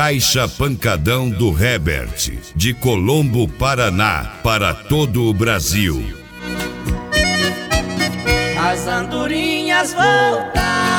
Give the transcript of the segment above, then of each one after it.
Caixa Pancadão do Herbert, de Colombo, Paraná, para todo o Brasil. As andorinhas voltaram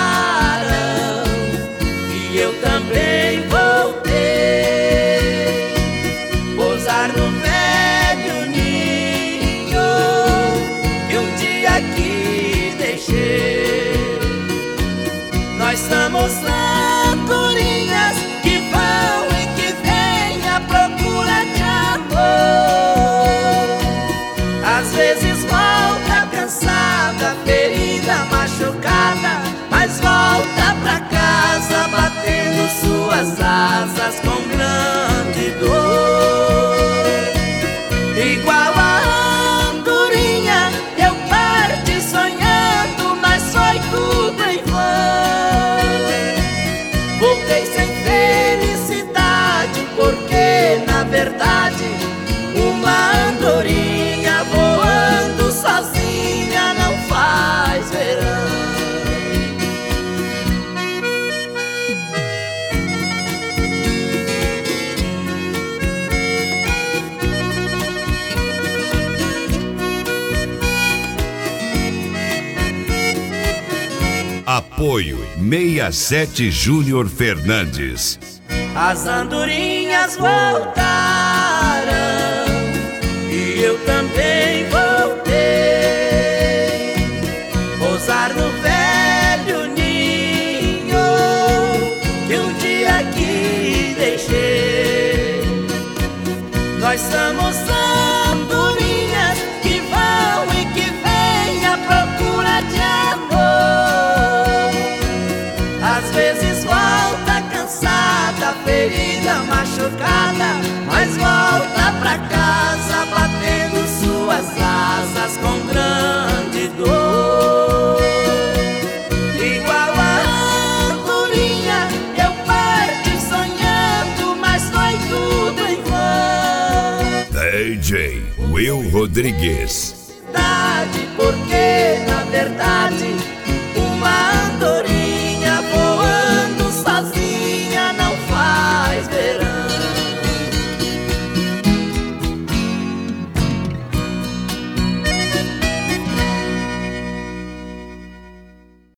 e eu também voltei. Pousar no velho ninho que um dia aqui deixei. Nós somos andorinhas que vão e que vêm à procura de amor. Às vezes volta cansada, ferida, machucada, mas volta pra casa batendo suas asas com grande dor. Igual a andorinha eu parti sonhando, mas foi tudo em vão. Voltei sem felicidade, porque na verdade uma andorinha voando sozinha não faz verão. Apoio 67 Júnior Fernandes. As andorinhas voltaram e eu também voltei. Pousar no velho ninho que um dia aqui deixei. Nós somos andorinhas que vão e que vêm à procura de amor. Às vezes volta cansada, ferida, machucada, mas volta pra casa batendo suas asas com grande dor. Igual a andorinha eu parti sonhando, mas foi tudo em vão. DJ Will Rodrigues. Porque na verdade